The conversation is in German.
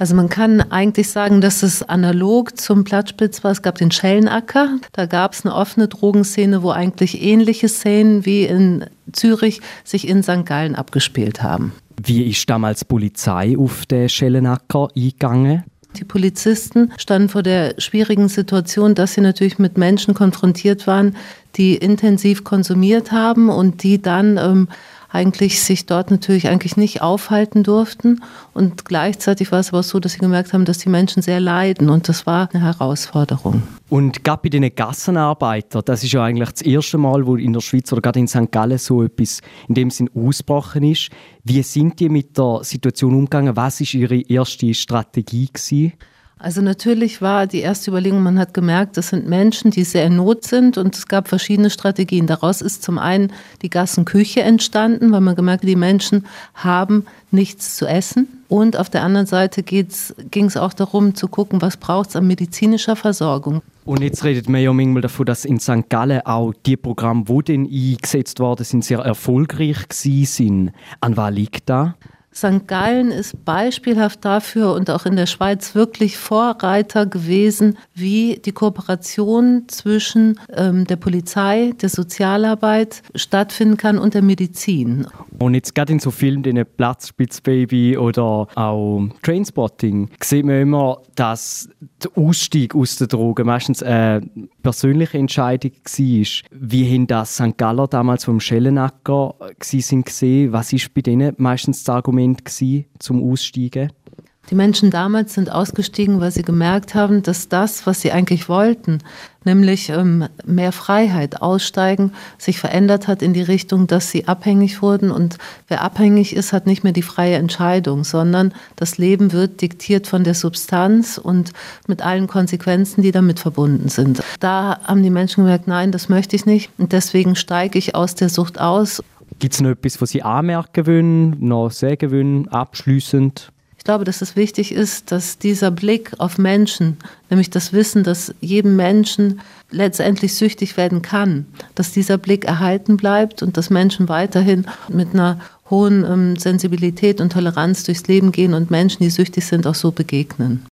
Also man kann eigentlich sagen, dass es analog zum Plattspitz war. Es gab den Schellenacker, da gab es eine offene Drogenszene, wo eigentlich ähnliche Szenen wie in Zürich sich in St. Gallen abgespielt haben. Wie ist damals die Polizei auf den Schellenacker eingegangen? Die Polizisten standen vor der schwierigen Situation, dass sie natürlich mit Menschen konfrontiert waren, die intensiv konsumiert haben und die dann eigentlich sich dort natürlich eigentlich nicht aufhalten durften. Und gleichzeitig war es aber so, dass sie gemerkt haben, dass die Menschen sehr leiden. Und das war eine Herausforderung. Und gerade bei den Gassenarbeitern, das ist ja eigentlich das erste Mal, wo in der Schweiz oder gerade in St. Gallen so etwas in dem Sinn ausgebrochen ist. Wie sind die mit der Situation umgegangen? Was war ihre erste Strategie gewesen? Also natürlich war die erste Überlegung, man hat gemerkt, das sind Menschen, die sehr in Not sind und es gab verschiedene Strategien. Daraus ist zum einen die Gassenküche entstanden, weil man gemerkt hat, die Menschen haben nichts zu essen. Und auf der anderen Seite ging es auch darum zu gucken, was braucht es an medizinischer Versorgung. Und jetzt redet man ja manchmal davon, dass in St. Gallen auch die Programme, die dann eingesetzt worden sind, sehr erfolgreich waren. An was liegt das? St. Gallen ist beispielhaft dafür und auch in der Schweiz wirklich Vorreiter gewesen, wie die Kooperation zwischen der Polizei, der Sozialarbeit stattfinden kann und der Medizin. Und jetzt gerade in so Filmen wie Platzspitzbaby oder auch Trainspotting sieht man immer, dass der Ausstieg aus der Droge meistens eine persönliche Entscheidung war. Wie haben das St. Galler damals vom Schellenacker gesehen? Was war bei denen meistens das Argument zum Aussteigen? Die Menschen damals sind ausgestiegen, weil sie gemerkt haben, dass das, was sie eigentlich wollten, nämlich mehr Freiheit, aussteigen, sich verändert hat in die Richtung, dass sie abhängig wurden. Und wer abhängig ist, hat nicht mehr die freie Entscheidung, sondern das Leben wird diktiert von der Substanz und mit allen Konsequenzen, die damit verbunden sind. Da haben die Menschen gemerkt, nein, das möchte ich nicht und deswegen steige ich aus der Sucht aus. Gibt es noch etwas, was Sie anmerken wollen, noch sagen wollen, abschliessend? Ich glaube, dass es wichtig ist, dass dieser Blick auf Menschen, nämlich das Wissen, dass jedem Menschen letztendlich süchtig werden kann, dass dieser Blick erhalten bleibt und dass Menschen weiterhin mit einer hohen Sensibilität und Toleranz durchs Leben gehen und Menschen, die süchtig sind, auch so begegnen.